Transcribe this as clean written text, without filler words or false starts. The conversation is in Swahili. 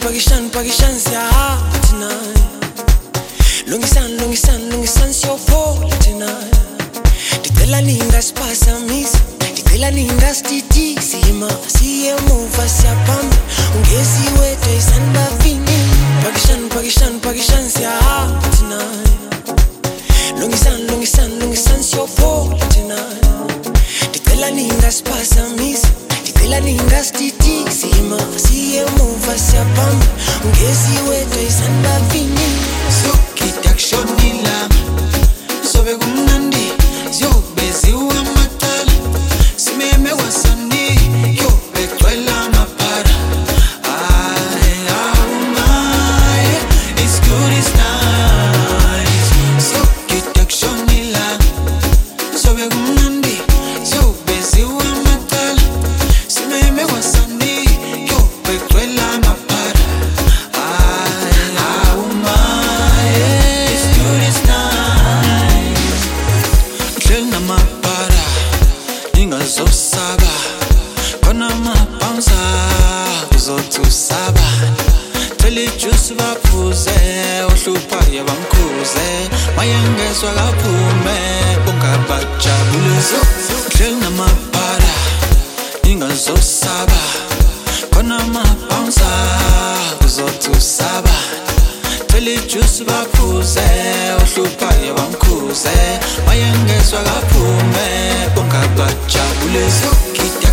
pakishan siyahamba tonight. Lungisan siyophola tonight. Dicela ningasiphasamisa, dicela ningasitithisa ima. Siye emuva siyabhamba, ungezi wedwa isanibavini. Pakishan siyahamba tonight. Lungisan siyophola tonight. Dicela ningasiphasamisa, dicela ningasitithisa ima. Siye emuva siyabhamba, ungezi wedwa isanibavini. Sokita kushonila sobe kumnandi zobe ziwamatala simeme wasani yobe twela mapara it's good it's nice. Sokita kushonila sobe kumnandi zobe ziwamatala simeme wasani yobe twela mapara. Ingazosaba kona mapanza uzotusaba teli juice baphuze uhlupha yabamkhuze mayengezwa kaphume bongabajabule hleli namapara. Ingazosaba kona mapanza uzotusaba teli juice baphuze uhlupha yabamkhuze mayengezwa kaphume bongabajabule.